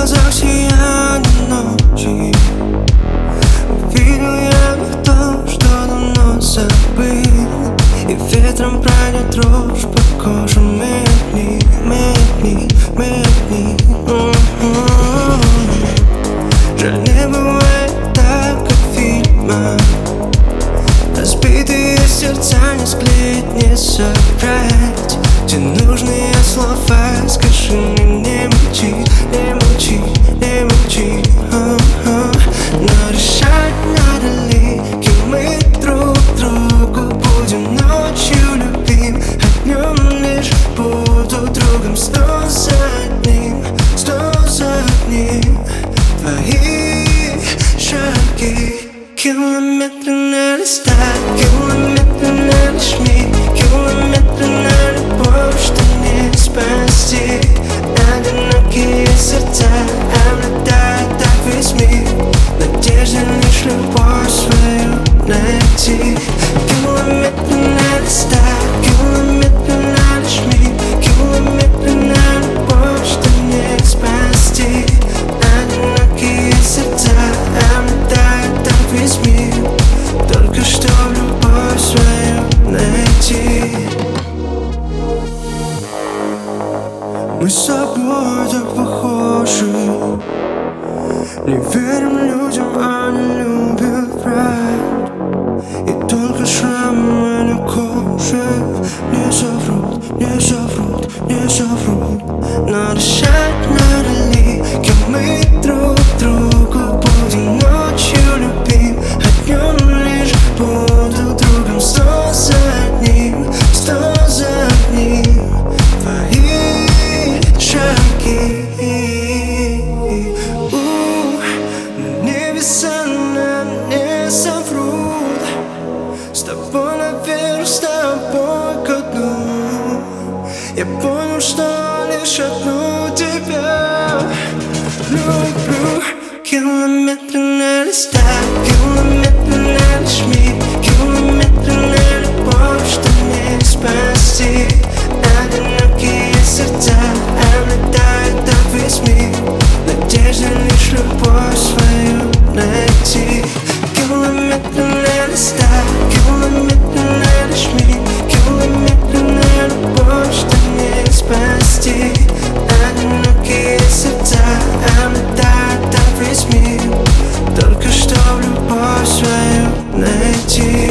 глазах сияние ночи. Увидел я в них то, что давно забыл, и ветром пройдет дрожь по коже. Медли, медли, медли. Жаль, не бывает так, как в фильмах. Разбитые сердца не склеить, не собрать. Где нужные слова, скажи мне, не молчи, не молчи, не молчи. Но решать, надо ли, кем мы друг другу будем. Ночью любим, а днем лишь буду другом. Сто за одним, твои шаги. Километры на листах, километры на нажми, километры на любовь, что не спасти. Одинокие сердца обладают так весь мир. Надежда лишь любовь свою найти. Километры на листах, километры на нажми, километры на любовь, что не спасти. Одинокие сердца обладают так весь мир. Только что любовь свою найти. Мы с собой так похожи. Не верим людям, они любят врать. И только шрамы на коже не соврут, не соврут, не соврут. Но решать, надо ли, кем мы друг другу будем. Ночью любим, а днем лишь буду другом. Сто за одним, твои шаги. На небеса нам не соврут. С тобой наверх, с тобой ко дну. Я понял, что лишь одну тебя люблю. Километры на листах, километры на нажми, километры на любовь, что не спасти. Одинокие сердца обладают так весь мир. Надежда лишь любовь свою найти. Километры на листах, километры на нажми, километры на любовь, что не спасти. Одинокие сердца обладают так весь мир. Только что любовь свою найти.